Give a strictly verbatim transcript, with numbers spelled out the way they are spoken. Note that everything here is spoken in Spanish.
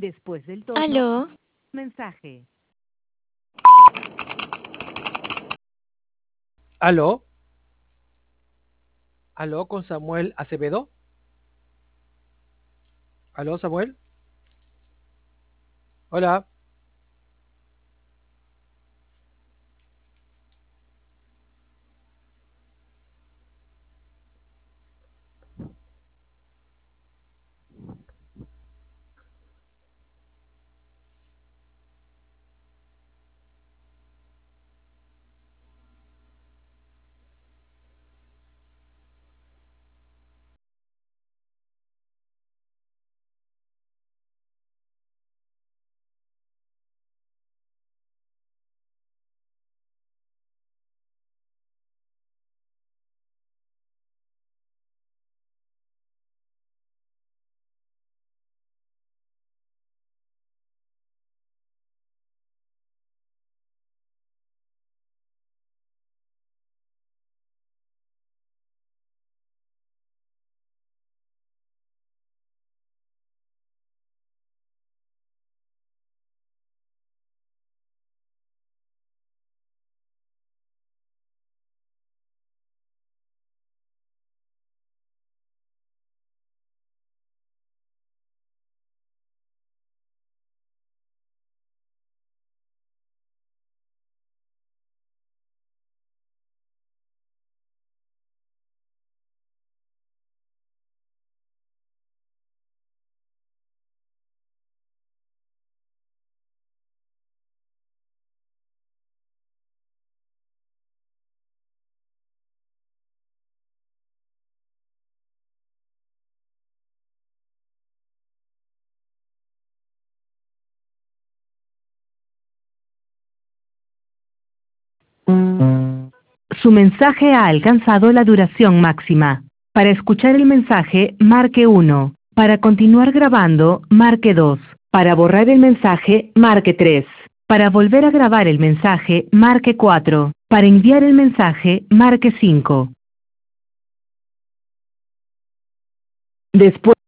Después del tono, Aló, mensaje. ¿Aló? ¿Aló con Samuel Acevedo? ¿Aló, Samuel? Hola. Su mensaje ha alcanzado la duración máxima. Para escuchar el mensaje, marque uno. Para continuar grabando, marque dos. Para borrar el mensaje, marque tres. Para volver a grabar el mensaje, marque cuatro. Para enviar el mensaje, marque cinco. Después